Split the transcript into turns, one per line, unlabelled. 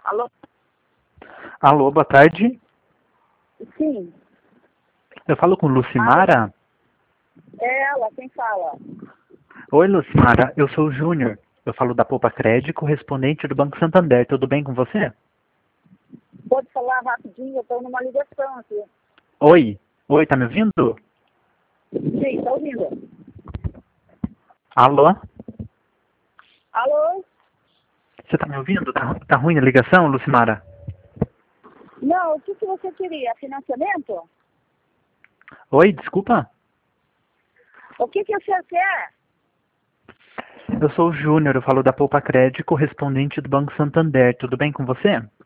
Alô?
Alô, boa tarde.
Sim,
Eu falo com Lucimara.
é ela, quem fala?
Oi, Lucimara. Eu sou o Júnior. Eu falo da Poupa Crédito, correspondente do Banco Santander. Tudo bem com você?
Pode falar rapidinho, eu estou numa ligação aqui.
Oi. Oi, tá me ouvindo?
Sim, está ouvindo.
Alô?
Alô?
Você tá me ouvindo? Tá ruim a ligação, Lucimara?
Não, o que você queria? Financiamento?
Oi, desculpa?
O que você quer?
Eu sou o Júnior. Eu falo da Poupa Crédito, correspondente do Banco Santander. Tudo bem com você?